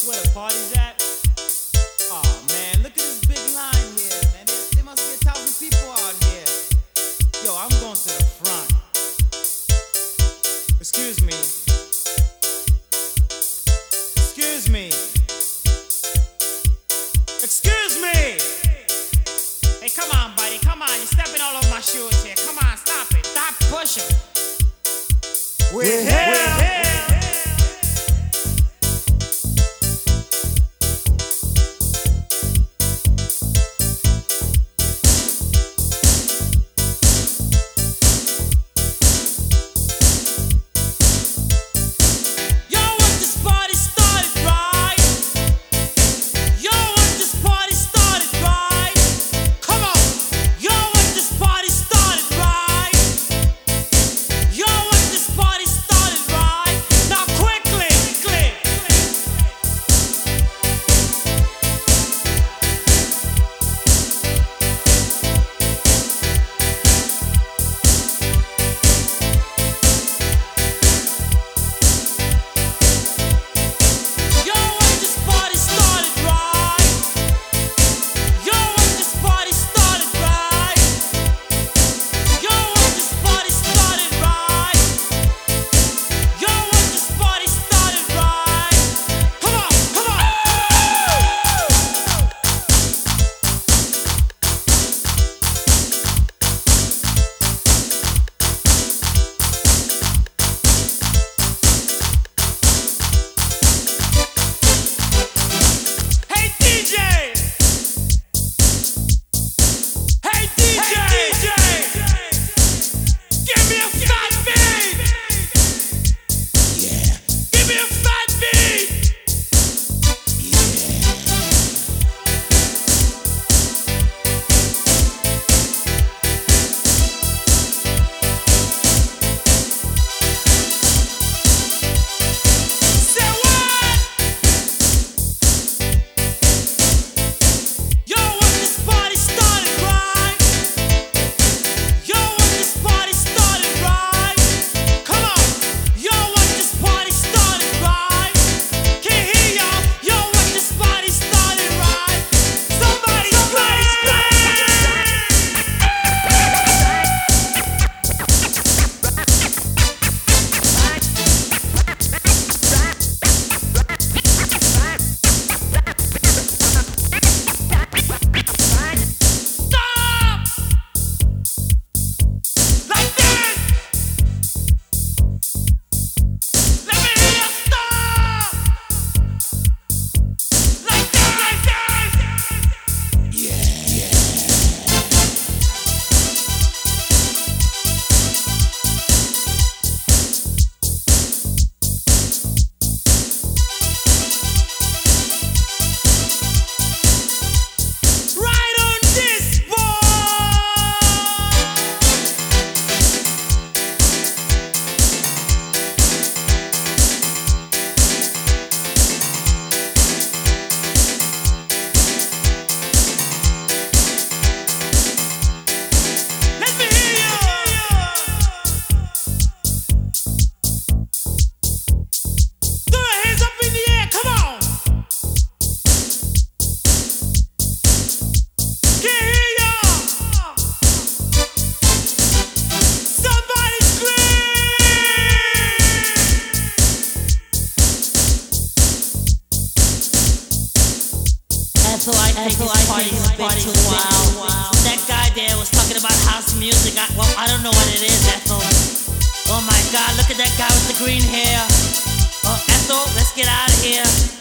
where the party's at? Aw, man, look at this big line here, man. There must be 1,000 people out here. Yo, I'm going to the front. Excuse me. Excuse me. Excuse me! Hey, come on, buddy, come on. You're stepping all over my shoes here. Come on, stop it. Stop pushing. We're here. I think this party's a bit too wild. That guy there was talking about house music. I don't know what it is, Ethel. Oh my God, look at that guy with the green hair. Oh, Ethel, let's get out of here.